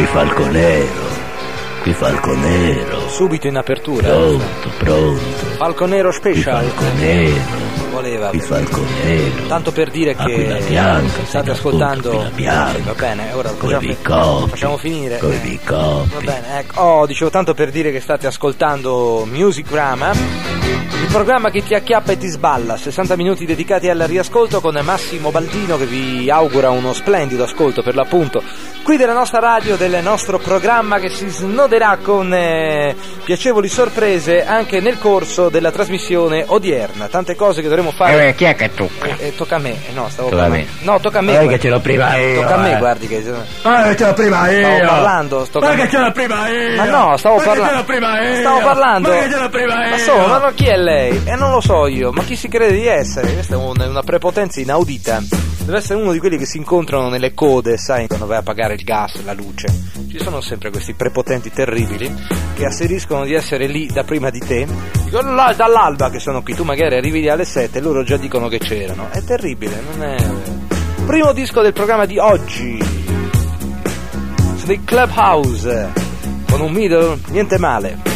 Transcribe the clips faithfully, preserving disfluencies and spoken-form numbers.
Falconero, qui Falconero. Subito in apertura. Pronto, pronto. Falconero special. Qui Falconero. Voleva. Qui Falconero. Tanto per dire che bianca, state ascoltando. Bianca. Va bene, ora Coi bicoppi. facciamo finire. Coi bicoppi. Va bene, ecco. Oh, dicevo tanto per dire che state ascoltando Musicrama, il programma che ti acchiappa e ti sballa, sessanta minuti dedicati al riascolto con Massimo Baldino che vi augura uno splendido ascolto per l'appunto qui della nostra radio, del nostro programma che si snoderà con eh, piacevoli sorprese anche nel corso della trasmissione odierna. Tante cose che dovremo fare. Eh, chi è che tocca? Eh, eh, tocca a me, eh, no, stavo Tocca a me. No, tocca a me. Eh, che ce l'ho prima io. Tocca a me, eh. guardi che. Eh, ce l'ho prima io. Stavo parlando, sto Ma che ce l'ho prima io. Ma no, stavo Ma che parlando. ce l'ho prima io. Stavo parlando. Ma che ce l'ho prima io. Ma so, ma no, chi è lei? E eh, non lo so io, ma chi si crede di essere? Questa è un, una prepotenza inaudita. Deve essere uno di quelli che si incontrano nelle code, sai, quando vai a pagare il gas, la luce. Ci sono sempre questi prepotenti terribili che asseriscono di essere lì da prima di te. Dicono là, dall'alba che sono qui, tu magari arrivi lì alle sette e loro già dicono che c'erano. È terribile, non è. Primo disco del programma di oggi. Sono i Clubhouse con un middle, niente male.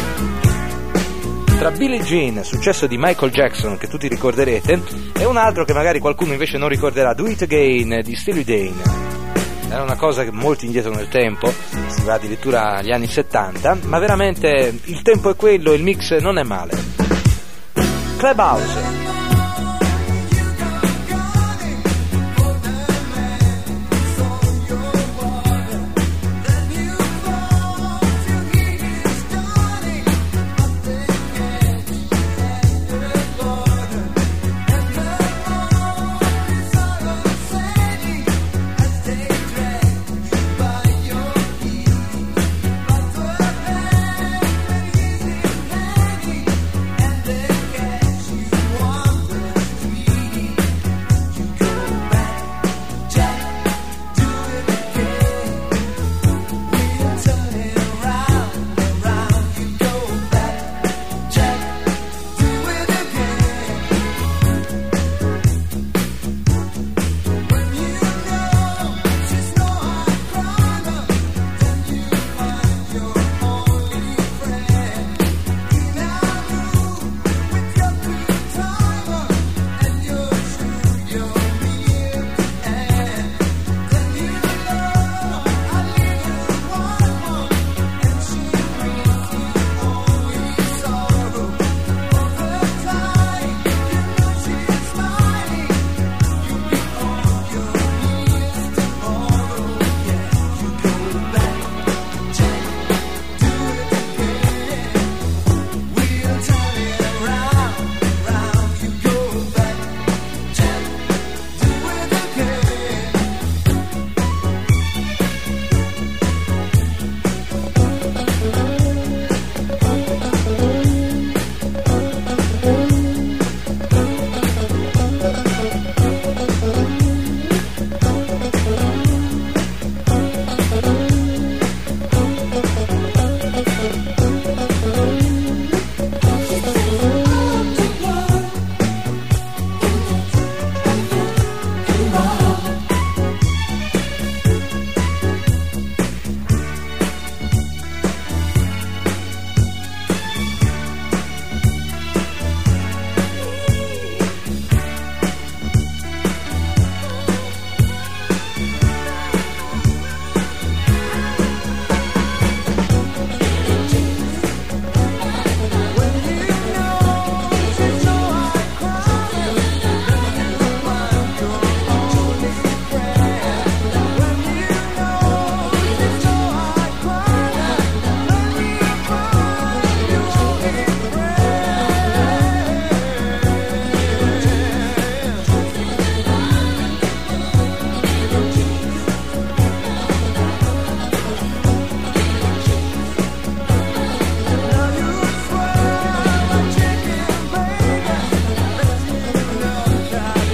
Tra Billie Jean, successo di Michael Jackson che tutti ricorderete, e un altro che magari qualcuno invece non ricorderà, Do It Again di Steely Dan. Era una cosa che molti indietro nel tempo, si va addirittura agli anni settanta, ma veramente il tempo è quello, il mix non è male. Clubhouse. One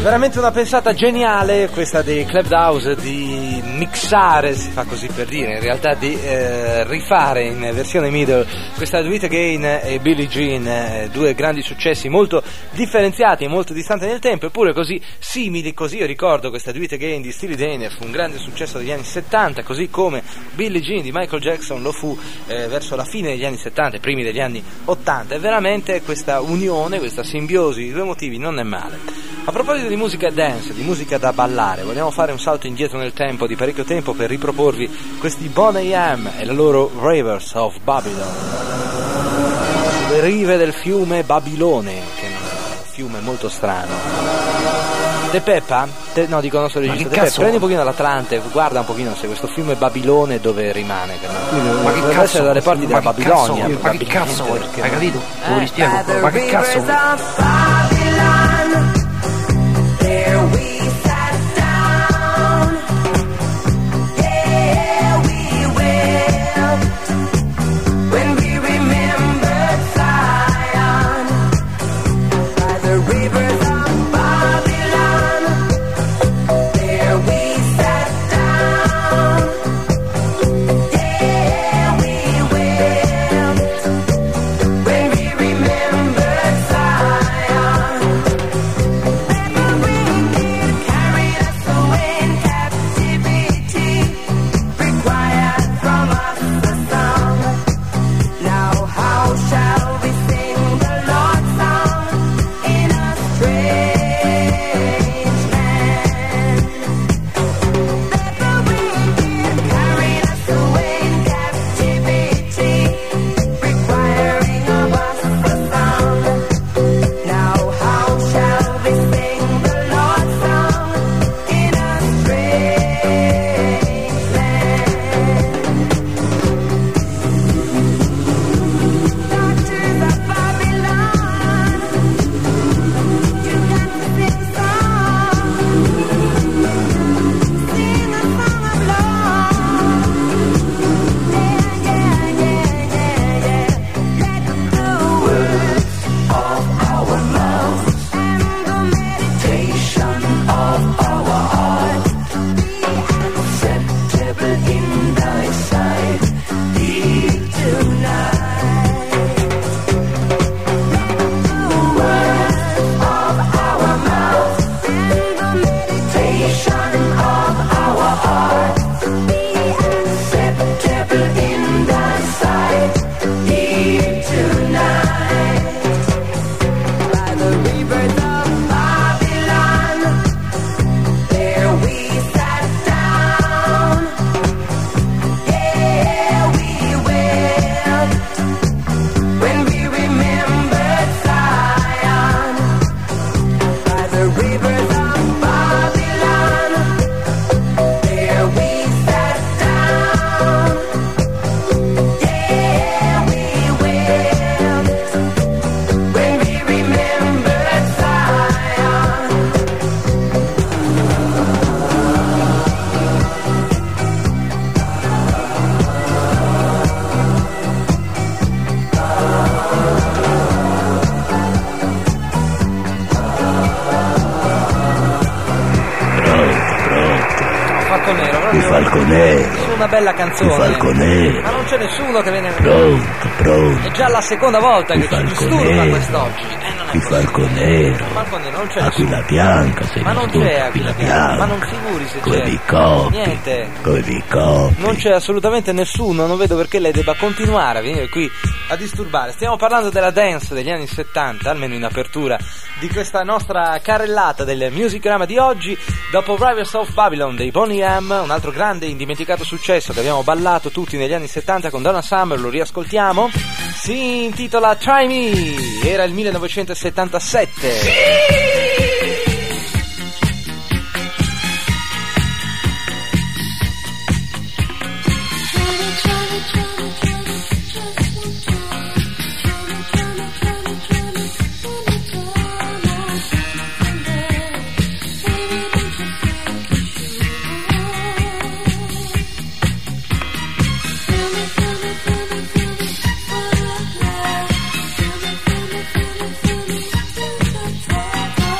Veramente una pensata geniale questa dei Club House di mixare, si fa così per dire, in realtà di eh, rifare in versione middle questa Do It Again e Billie Jean, eh, due grandi successi molto differenziati e molto distanti nel tempo, eppure così simili. Così io ricordo questa Do It Again di Steely Dan, fu un grande successo degli anni settanta, così come Billie Jean di Michael Jackson lo fu eh, verso la fine degli anni settanta e primi degli anni ottanta, e veramente questa unione, questa simbiosi di due motivi non è male. A proposito di musica dance, di musica da ballare, vogliamo fare un salto indietro nel tempo di parecchio tempo per riproporvi questi Boney M e la loro Rivers of Babylon, sulle rive del fiume Babilone, che è un fiume molto strano. De Peppa? Te, no, dico nostro regista. De Peppa, prendi un pochino l'Atlante, guarda un pochino se questo fiume Babilone dove rimane. Che non... Ma che deve cazzo? essere dalle parti della Babilonia. Cazzo, ma che cazzo vuoi? Perché... Hai capito? Eh? Te lo spiego. Ma che cazzo vuoi? There we sat down, yeah, we wept when we remembered Zion by the rivers of Babylon. There we sat down, yeah, we wept when we remembered Zion. Una bella canzone, Falconero. Ma non c'è nessuno che viene. Pronto, pronto. È già la seconda volta che ci disturba quest'oggi. Eh, non è Di Falconero. Falconero non c'è Aquila nessuno. bianca, se Ma non c'è Aquila bianca. Ma non figuri se Coi c'è. bicoppi. Niente. Coi bicoppi. Non c'è assolutamente nessuno, non vedo perché lei debba continuare a venire qui a disturbare. Stiamo parlando della dance degli anni settanta, almeno in apertura di questa nostra carrellata del Musicrama di oggi. Dopo Rivers of Babylon dei Boney M, un altro grande indimenticato successo che abbiamo ballato tutti negli anni settanta con Donna Summer, lo riascoltiamo, si intitola Try Me, era il millenovecentosettantasette. Sì! Try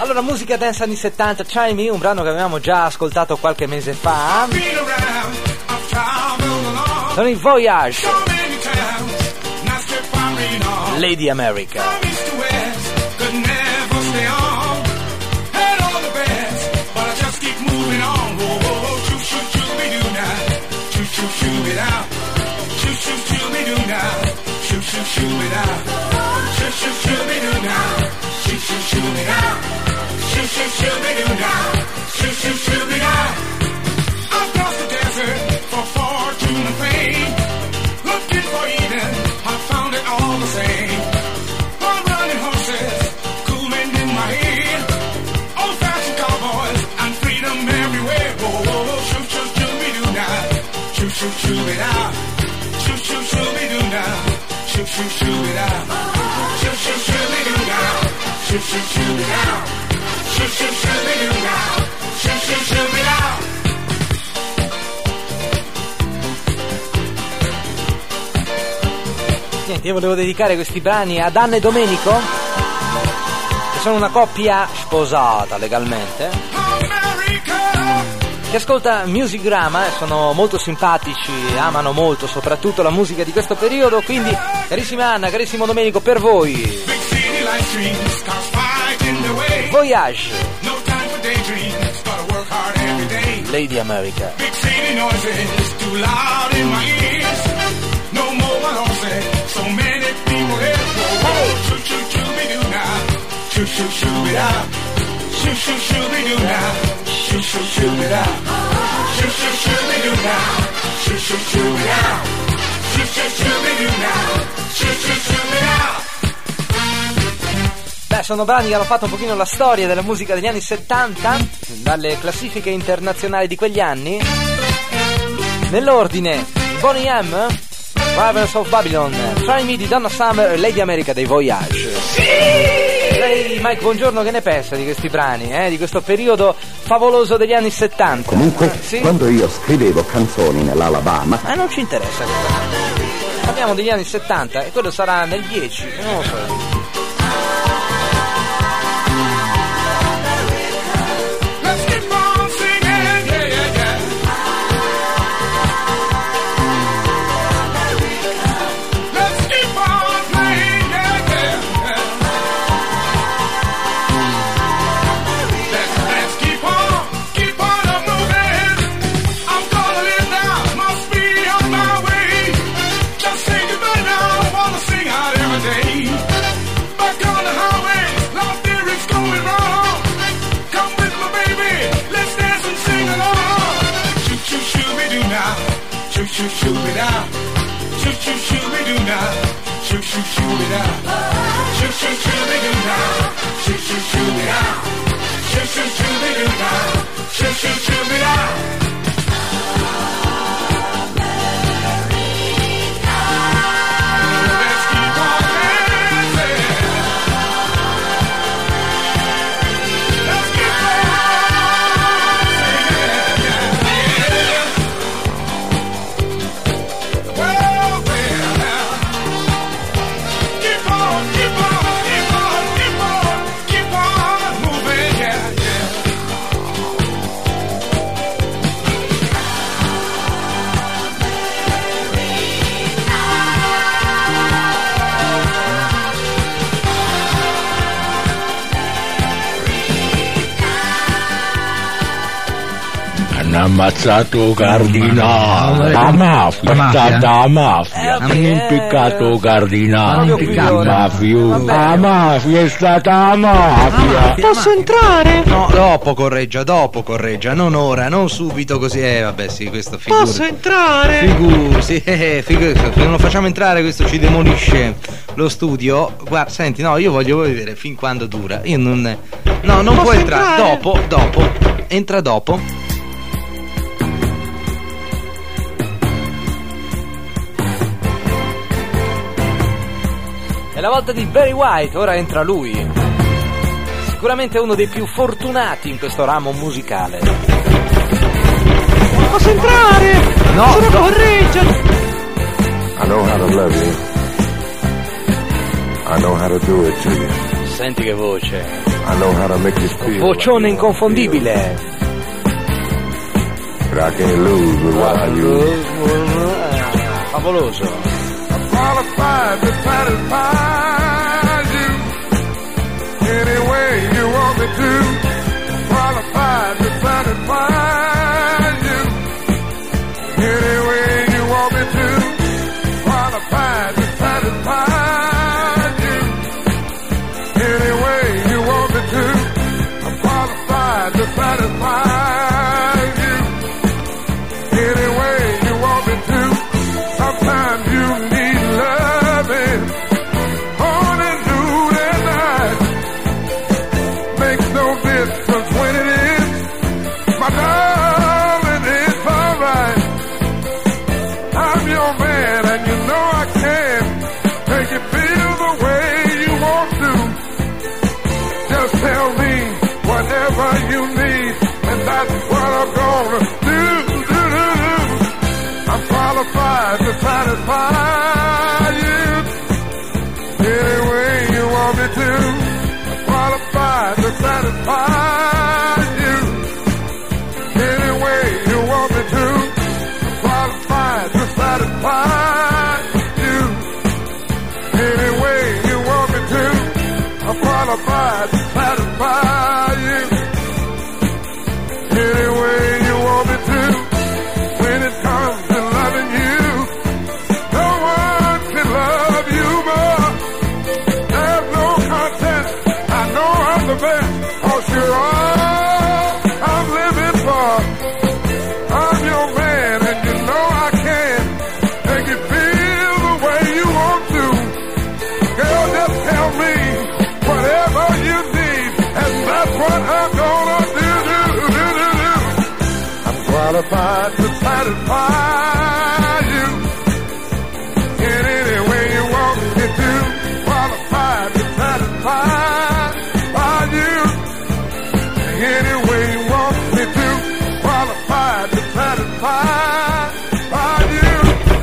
Allora, musica dance anni settanta, Try Me, un brano che avevamo già ascoltato qualche mese fa. Sono i Voyage, Lady America. Across the desert for fortune and fame, looking for Eden, I found it all the same. One running horses, cool wind in my head, old-fashioned cowboys and freedom everywhere. Whoa, whoa, whoa, shoot, shoot, shoot me do now, shoot, shoot, shoot it out, shoot, shoot, shoot me do now, shoot, shoot, shoot it out, shoot, shoot, shoot me do now, shoot, shoot, shoot it out, shoot, shoot, shoot me do now, shoot, shoot, shoot it out. Niente, io volevo dedicare questi brani ad Anna e Domenico, che sono una coppia sposata legalmente, che ascolta Musicgrama e sono molto simpatici, amano molto soprattutto la musica di questo periodo, quindi carissima Anna, carissimo Domenico, per voi Voyage, Lady America. So many people here. Hey. Shoot, shoot, shoot me do now. Shoot, shoot, shoot it out. Shoot, shoot, shoot me do now. Shoot, shoot, shoot it out. Shoot, shoot, shoot me do now. Shoot, shoot, shoot it out. Shoot, shoot, shoot me do now. Shoot, shoot, shoot it out. Beh, sono brani che hanno fatto un pochino la storia della musica degli anni settanta, dalle classifiche internazionali di quegli anni. Nell'ordine, Boney M, Ravens of Babylon, Try Me di Donna Summer e Lady America dei Voyage. Sì! Lei, Mike, buongiorno, che ne pensa di questi brani, eh? Di questo periodo favoloso degli anni settanta? Comunque, eh, sì? quando io scrivevo canzoni nell'Alabama... Ma non ci interessa questo. Parliamo degli anni settanta e quello sarà nel dieci, non lo so. Shoot, shoot it out. Shoot, shoot, shoot me do now. Shoot, shoot, shoot it out. Shoot, shoot, shoot me do now. Shoot, shoot, shoot it out. Shoot, shoot, shoot me do now. Shoot, shoot, shoot it out. Hanno ammazzato Cardinale, la mafia, è stata la mafia, hanno impiccato Cardinale, il mafioso, la mafia è stata la mafia. Posso entrare? No, dopo correggia, dopo correggia, non ora, non subito così, eh vabbè sì, questo figura. Posso entrare? Figu, sì, eh, figu, se non lo facciamo entrare questo ci demolisce lo studio. Guarda, senti, no, io voglio vedere fin quando dura, io non... No, non Posso puoi entrare, entrare? dopo, dopo, entra dopo. È la volta di Barry White, ora entra lui. Sicuramente uno dei più fortunati in questo ramo musicale. Posso entrare? No, Sono no. correggia. I know how to love you. I know how to do it to you. Senti che voce. I know how to make you feel. Vocione inconfondibile. But I can't lose with what I use. Favoloso. Qualified to satisfy you any way you want me to. Qualified to satisfy you any way you want me to. Qualified to satisfy you any way you want me to. I'm qualified to satisfy you any way you want me to. Sometimes you need loving, morning, noon, and night. Makes no difference when it is, my darling, it's alright. I'm your man, and you know I can make you feel the way you want to. Just tell me whatever you need, and that's what I'm gonna do, do, do, do. I'm qualified to satisfy you any way you want me to. I'm qualified to satisfy you any way you want me to. I'm qualified to satisfy you any way you want me to. I'm qualified to satisfy you any way you want me to. When it comes to loving you, no one can love you more. There's no contest. I know I'm the best, 'cause you're all I'm living for. I'm your man, and you know I can make you feel the way you want to. Girl, just tell me whatever you need, and that's what I'm gonna do, do, do, do, do. I'm qualified to satisfy you in any way you want me to. Qualified to satisfy you any way you want me to. Qualified to satisfy you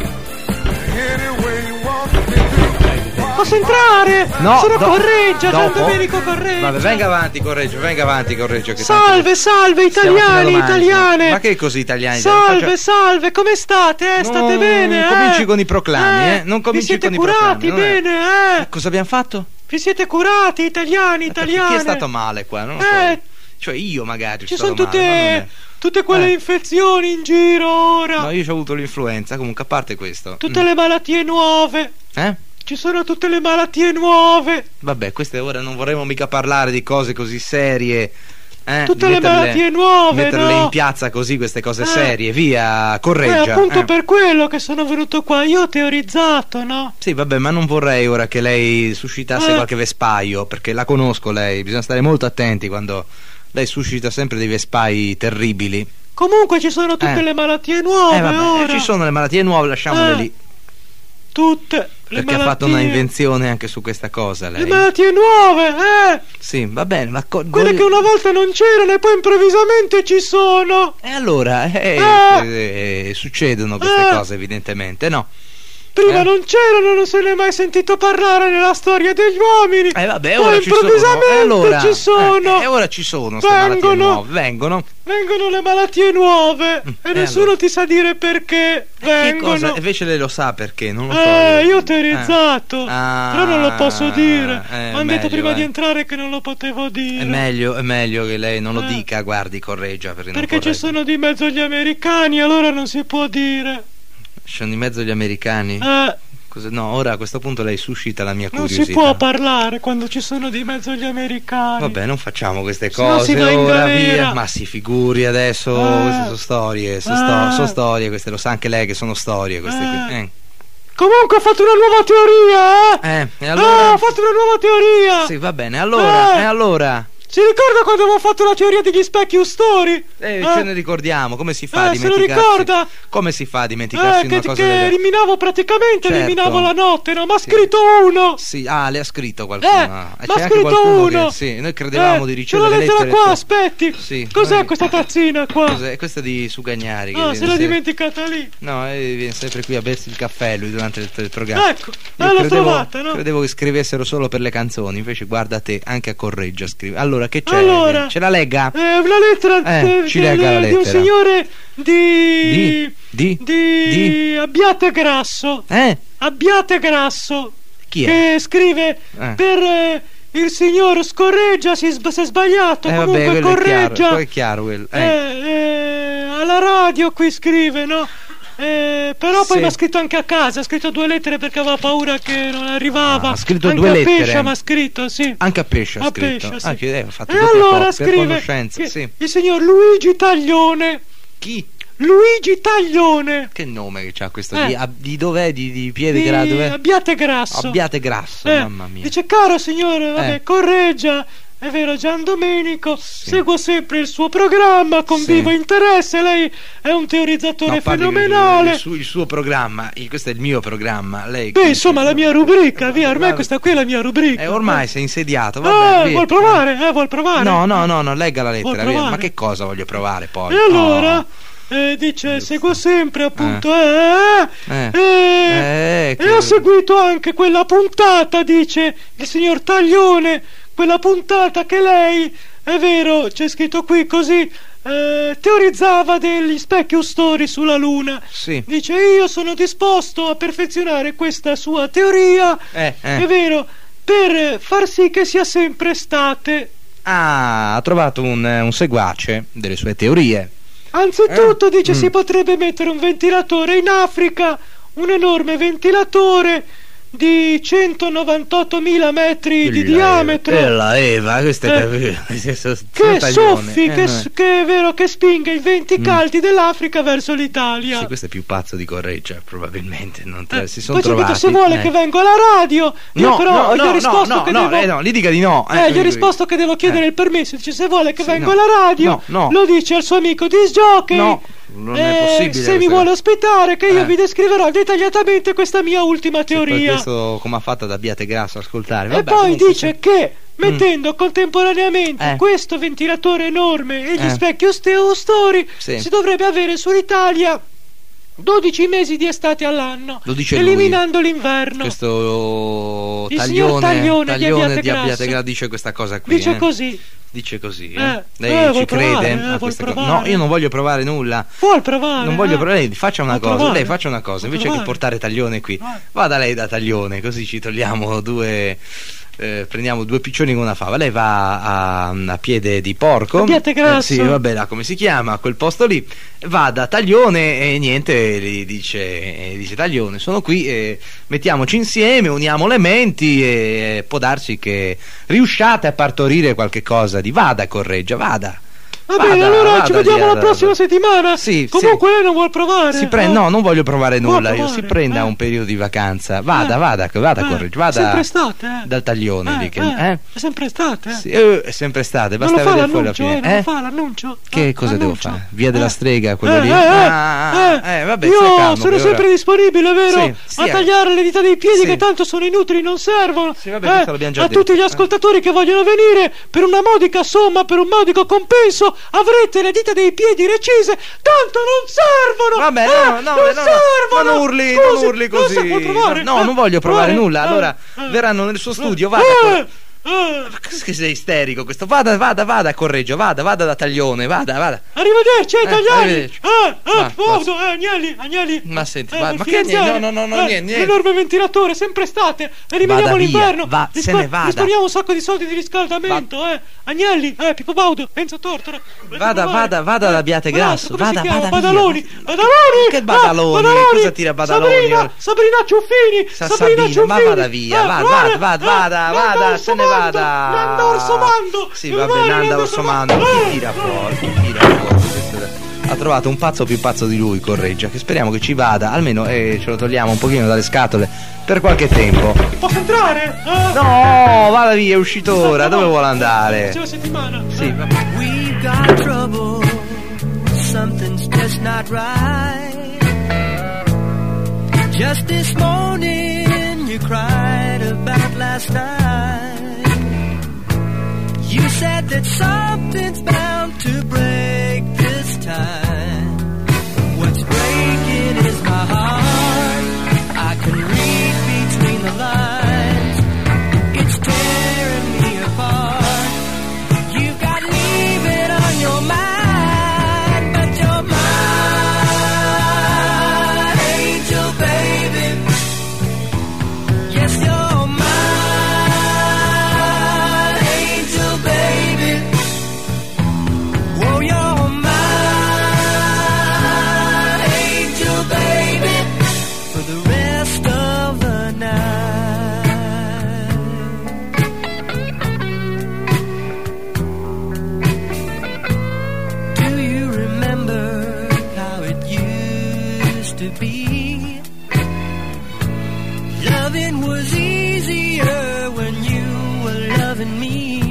any way you want me to. Posso entrare? No, Sono do- Correggio, Gian dopo? Domenico Correggio. Vabbè, venga avanti Correggio, venga avanti Correggio. Che Salve, tanto salve stiamo italiani, finendo mangi. italiane. Ma che così italiani? Salve, Faccia- salve, come state? Eh, state Non bene? cominci eh? con i proclami, eh? Non Vi cominci siete con i curati proclami, non è- bene, eh? Cosa abbiamo fatto? Vi siete curati, italiani, Perché italiane? chi è stato male qua? Non lo Eh, so. Cioè io magari Ci sono sono tutte, tutte quelle Eh. infezioni in giro ora. No, io ho avuto l'influenza, comunque a parte questo. Tutte Mm. le malattie nuove. Eh? Ci sono tutte le malattie nuove. Vabbè, queste ora non vorremmo mica parlare di cose così serie. Eh? Tutte Di le metterle- malattie nuove, Metterle no? in piazza così queste cose Eh. serie, via, È correggia. appunto eh. per quello che sono venuto qua. Io ho teorizzato, no? Sì, vabbè, ma non vorrei ora che lei suscitasse Eh. qualche vespaio, perché la conosco lei, bisogna stare molto attenti quando lei suscita sempre dei vespai terribili. Comunque ci sono tutte Eh. le malattie nuove Eh, vabbè, ora. ci sono le malattie nuove, lasciamole Eh. lì. Tutte le Perché malattie. ha fatto una invenzione anche su questa cosa lei. Le malattie nuove, eh! Sì, va bene, ma co- Quelle voi- che una volta non c'erano e poi improvvisamente ci sono. E allora, eh, Ah. eh, succedono queste Ah. cose evidentemente, no? Prima Eh. non c'erano, non se ne è mai sentito parlare nella storia degli uomini. Eh vabbè, Poi ora ci sono. improvvisamente E allora, ci sono. eh, e ora ci sono queste malattie Vengono. nuove, vengono. Vengono le malattie nuove e e nessuno allora? ti sa dire perché Che vengono. cosa? Invece lei lo sa perché, non lo so. Eh, io ho teorizzato, Ah. però non lo posso dire. Eh, Mi hanno detto meglio, prima eh. di entrare che non lo potevo dire. È meglio, è meglio che lei non lo Eh. dica, guardi, correggia. Perché, non Perché ci corregge. sono di mezzo gli americani, allora non si può dire. Ci sono in mezzo gli americani. Eh, Cosa- No, ora a questo punto lei suscita la mia non curiosità. si può parlare quando ci sono di mezzo gli americani. Vabbè, non facciamo queste Se no cose si va in ora, galera. via. Ma si figuri adesso, Eh. queste sono storie, sono, Eh. sto- sono storie, queste lo sa anche lei che sono storie queste qui. Eh. Eh. Comunque ho fatto una nuova teoria, eh! Eh, e Ah, allora? ho fatto una nuova teoria! Sì, va bene, allora, Eh. e allora? Si ricorda quando avevo fatto la teoria degli specchi ustori? Eh, Eh? ce ne ricordiamo, come si fa a Eh, se lo dimenticarsi? ricorda? Come si fa a dimenticarsi Eh, una che, cosa che del genere? eliminavo praticamente, Certo. eliminavo la notte, no? Ma ha Sì. scritto uno! Sì, ah, le ha scritto qualcuno. Eh, E ma c'è ha anche scritto qualcuno uno! che sì, noi credevamo Eh, di c'è ricevere la lettera lettere. qua, solo- aspetti! Sì. Cos'è Noi- questa tazzina qua? Cos'è? Questa di Sugagnari. che Ah, viene se l'ha sempre- dimenticata lì. No, eh, viene sempre qui a bersi il caffè lui durante il, il programma. Ecco, Io eh, l'ho credevo, trovata, no? credevo che scrivessero solo per le canzoni, invece guarda te, anche a Correggio scrive. Allora, che c'è? Allora, Ce la legga? È una lettera Eh, de- ci del- legga la di un lettera. signore di... Di? Di? di... Di? Abbiate Grasso. Eh? Abbiate Grasso. Chi è? Che scrive Eh. per eh, il signor Scorreggia, si, sb- si è sbagliato, Eh, vabbè, comunque quello è chiaro, correggia. quello è chiaro quello. Eh. Eh, eh, alla radio qui scrive, no? Eh, però poi Sì. mi ha scritto anche a casa, ha scritto due lettere perché aveva paura che non arrivava. Ah, ha scritto anche due a lettere. Pescia mi ha scritto, sì. Anche a Pesce ha A scritto. Pescia, sì. Ah, che eh, ha fatto E doppia allora coppia, scrive conoscenza, che sì. il signor Luigi Taglione. Chi? Luigi Taglione. Che nome che c'ha questo? Eh. Di, a- di dov'è? Di, di piede Di gra- dov'è? Abbiate Grasso. Abbiate Grasso, Eh, mamma mia. Dice, caro signore, vabbè, Eh. correggia. È vero, Gian Domenico, seguo sempre il suo programma con Sì. vivo interesse. Lei è un teorizzatore No, parli fenomenale. Il, suo, il suo programma, il- questo è il mio programma. Lei Beh, insomma, la mia rubrica, via, ormai Vabbè. questa qui è la mia rubrica. Eh, ormai sei insediato. Ah, Vabbè, via. vuol provare? Eh, vuol provare? No, no, no, no, legga la Vuol lettera. via. provare? Ma che cosa voglio provare poi? E allora, Oh. eh, dice, seguo sempre appunto, eh, Eh. eh, Eh, e che- ho seguito anche quella puntata, dice il signor Taglione, quella puntata che lei, è vero, c'è scritto qui così, eh, teorizzava degli specchi ustori sulla Luna. Sì. Dice, io sono disposto a perfezionare questa sua teoria, Eh, eh. è vero, per far sì che sia sempre estate. Ah, ha trovato un, un seguace delle sue teorie. Anzitutto Eh? dice Mm. si potrebbe mettere un ventilatore in Africa, un enorme ventilatore di centonovantottomila metri di diametro, E la Eva, questo è Eh. per- questo- che taglione. soffi, Eh, che, no. s- che è vero che spinga i venti Mm. caldi dell'Africa verso l'Italia. Sì, questo è più pazzo di Correggia, probabilmente. Non te- Eh, si sono poi ci ha trovati. detto se vuole eh. che vengo alla radio. Io No, però no, gli ho no, risposto no, che no, devo... eh, no, gli dica di no. Eh, gli ho risposto che devo chiedere Eh. il permesso. Dice se vuole che Sì, vengo no. alla radio, No, no. lo dice al suo amico disc jockey. No, non è Eh, possibile se questa mi vuole cosa. ospitare, che io Eh. vi descriverò dettagliatamente questa mia ultima Per teoria. questo come ha fatto ad Abbiate Grasso ascoltare. E Vabbè, poi comunque, dice sì. che mettendo contemporaneamente Eh. questo ventilatore enorme e gli Eh. specchi ustori, Sì. si dovrebbe avere sull'Italia dodici mesi di estate all'anno, Lo dice lui. eliminando l'inverno. Questo Il taglione, signor Taglione di taglione Abbiate di Abbiate Grasso. Grasso dice questa cosa qui. Dice eh. così. Dice così, eh. Eh, Lei eh, ci vuol crede provare, eh, a vuol queste cose? provare. No, io non voglio provare nulla. Vuol provare? Non voglio eh? provare, lei faccia una Vuol cosa, provare? lei faccia una cosa, Vuol invece che provare? portare Taglione qui, Vai. vada lei da Taglione, così ci togliamo due eh, prendiamo due piccioni con una fava. Lei va a, a piede di porco. Abbiate Grasso. Eh, sì, vabbè, là come si chiama, a quel posto lì. Va da Taglione e niente, gli dice, eh, dice Taglione, sono qui, eh, mettiamoci insieme, uniamo le menti e può darsi che riusciate a partorire qualche cosa di vada Correggia, vada. Va bene, allora vada ci lì vediamo la alla- prossima settimana. Sì, Comunque lei non vuol provare. Si pre- eh? no, non voglio provare Vuol nulla. Io provare, si prenda eh? un periodo di vacanza. Vada, Eh, vada, vada, eh, Correggia, vada sempre estate, eh. dal Taglione lì che- eh, eh? È sempre estate, eh. Sì, eh, è sempre estate, Non basta lo fa vedere fuori la l'annuncio, eh, fine. non lo Eh? fa l'annuncio. Che eh, cosa devo l'annuncio. fare? Via della Eh. strega, quello Eh, lì? eh, Ah, eh, eh, vabbè, io stia calmo, sono che sempre ora- disponibile, vero? Sì, a sì, tagliare le dita dei piedi sì. che tanto sono inutili, non servono. Sì, vabbè, Eh, questo l'abbiamo già a detto. tutti gli ascoltatori che vogliono venire per una modica somma, per un modico compenso, avrete le dita dei piedi recise, tanto non servono. Vabbè, eh, no, no, non no, no, servono. non urli, Scusi, non urli non così. sa- vuol provare? No, Eh, non voglio provare nulla. eh, Allora, eh, verranno nel suo studio, eh, vada. eh, Cor- eh. Ma che sei isterico questo? Vada, vada, vada a Correggio, vada, vada da Taglione, vada, vada. Arrivederci, eh, Eh, Tagliani. arrivederci. Eh, eh, Va, Faudo, eh, Agnelli, Agnelli. Ma senti, Eh, va- il ma che niente? finanziario. No, no, no, no, Eh, niente, niente. L'enorme ventilatore, sempre estate. Eliminiamo Vada via, l'inverno. va, se ne vada. Risparmiamo un sacco di soldi di riscaldamento, eh. Agnelli, eh, Pippo Baudo, Enzo Tortora. Vada, vada, vada ad Abbiate Grasso, Come si vada, chiama? vada via. Badaloni, Badaloni. Che Badaloni? Ah, Badaloni. Cosa tira Badaloni? Sabrina, Sabrina Ciuffini. Sa Sabrina Sabina, ma Ciuffini. vada via, Eh, vada, guarda, vada, eh, vada, Nando vada, se ne Orsomondo, vada. Nando Orsomondo. Sì, Mi vabbè, pare Nanda Nando Orsomondo, chi Orsomondo. tira fuori, chi tira fuori? Questo è- ha trovato un pazzo più pazzo di lui, Correggia, che speriamo che ci vada, almeno eh, ce lo togliamo un pochino dalle scatole per qualche tempo. Posso entrare? Ah. No, vada via, è uscito ora, dove vuole andare? C'è la settimana. Sì, va. We've got trouble, something's just not right. Just this morning you cried about last night. You said that something's bound to break this time. What's breaking is my heart. I can read between the lines. It's tearing me apart. You've got leaving on your mind, but you're my angel, baby. Yes, you're my angel, baby. Oh, you're my angel, baby, for the rest of the night. Do you remember how it used to be? Loving was easier when you were loving me.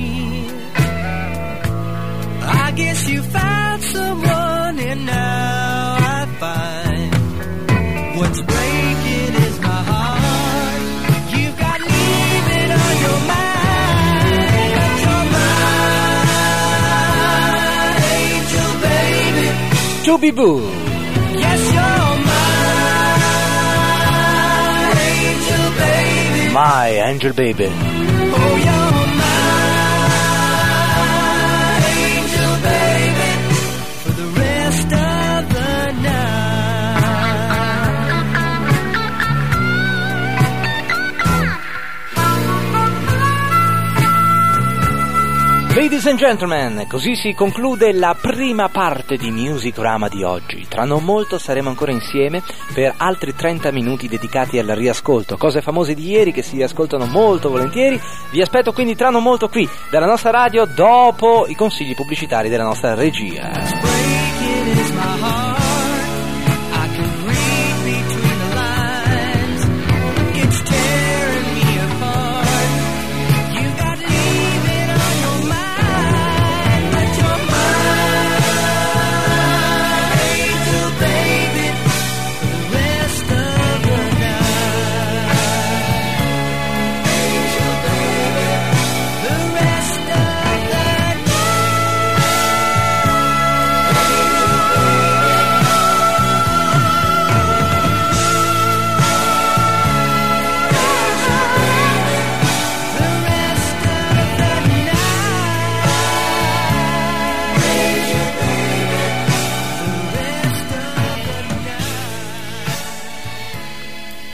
I guess you found someone and now I find what's breaking is my heart. You've got leaving on your mind, but you're my angel, baby. Chubby Boo. Yes, you're my angel, baby. My Angel Baby. Oh, you're my angel, baby, for the rest of the Ladies and gentlemen, così si conclude la prima parte di Musicorama di oggi. Tra non molto saremo ancora insieme per altri trenta minuti dedicati al riascolto, cose famose di ieri che si riascoltano molto volentieri. Vi aspetto quindi tra non molto qui, dalla nostra radio, dopo i consigli pubblicitari della nostra regia.